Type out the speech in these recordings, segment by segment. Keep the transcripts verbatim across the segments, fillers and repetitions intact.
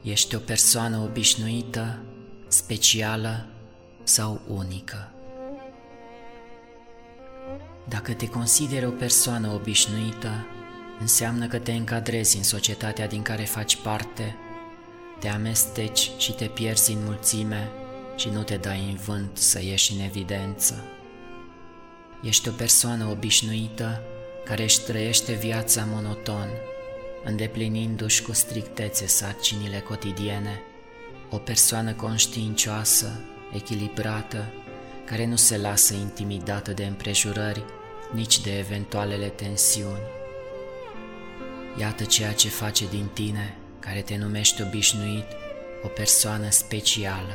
Ești o persoană obișnuită, specială sau unică? Dacă te consideri o persoană obișnuită, înseamnă că te încadrezi în societatea din care faci parte, te amesteci și te pierzi în mulțime și nu te dai în vânt să ieși în evidență. Ești o persoană obișnuită care își trăiește viața monoton, îndeplinindu-și cu strictețe sarcinile cotidiene, o persoană conștiincioasă, echilibrată, care nu se lasă intimidată de împrejurări, nici de eventualele tensiuni. Iată ceea ce face din tine, care te numești obișnuit, o persoană specială.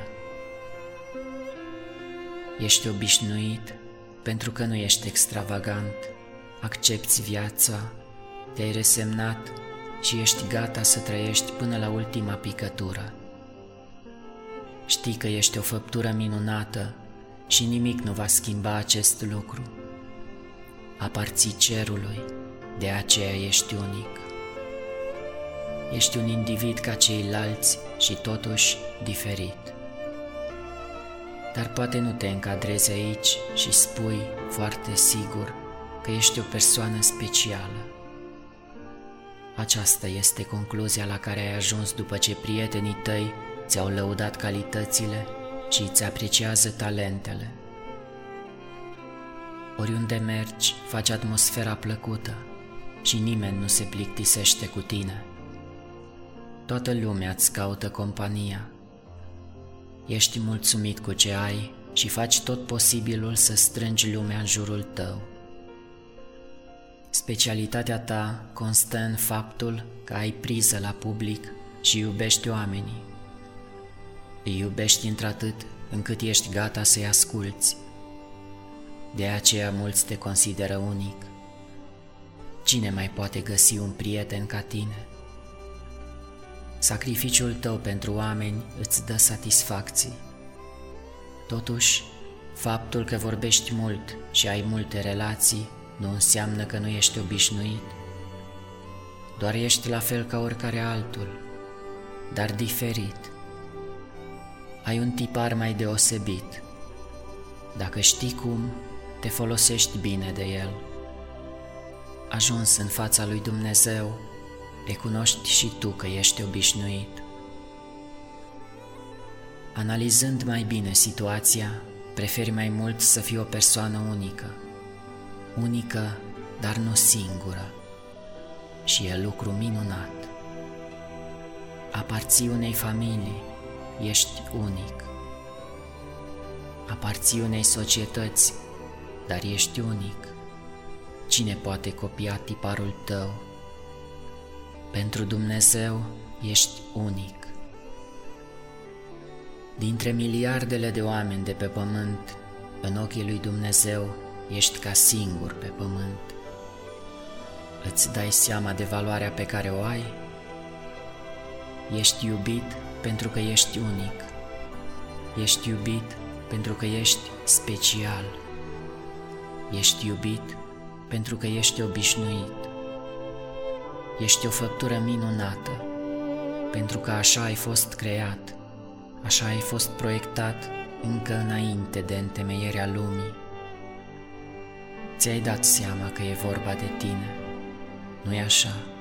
Ești obișnuit pentru că nu ești extravagant, accepți viața, te-ai resemnat și ești gata să trăiești până la ultima picătură. Știi că ești o făptură minunată și nimic nu va schimba acest lucru. Aparții cerului, de aceea ești unic. Ești un individ ca ceilalți și totuși diferit. Dar poate nu te încadrezi aici și spui foarte sigur că ești o persoană specială. Aceasta este concluzia la care ai ajuns după ce prietenii tăi ți-au lăudat calitățile și îți apreciază talentele. Oriunde mergi, faci atmosfera plăcută și nimeni nu se plictisește cu tine. Toată lumea îți caută compania. Ești mulțumit cu ce ai și faci tot posibilul să strângi lumea în jurul tău. Specialitatea ta constă în faptul că ai priză la public și iubești oamenii. Îi iubești într-atât încât ești gata să-i asculți. De aceea mulți te consideră unic. Cine mai poate găsi un prieten ca tine? Sacrificiul tău pentru oameni îți dă satisfacții. Totuși, faptul că vorbești mult și ai multe relații nu înseamnă că nu ești obișnuit. Doar ești la fel ca oricare altul, dar diferit. Ai un tipar mai deosebit. Dacă știi cum, te folosești bine de el. Ajuns în fața lui Dumnezeu, recunoști și tu că ești obișnuit. Analizând mai bine situația, preferi mai mult să fii o persoană unică. Unică, dar nu singură. Și e lucru minunat. Aparții unei familii, ești unic. Aparții unei societăți, dar ești unic. Cine poate copia tiparul tău? Pentru Dumnezeu ești unic. Dintre miliardele de oameni de pe pământ, în ochii lui Dumnezeu ești ca singur pe pământ. Îți dai seama de valoarea pe care o ai? Ești iubit pentru că ești unic. Ești iubit pentru că ești special. Ești iubit pentru că ești obișnuit. Ești o făptură minunată, pentru că așa ai fost creat, așa ai fost proiectat încă înainte de întemeierea lumii. Ți-ai dat seama că e vorba de tine, nu-i așa?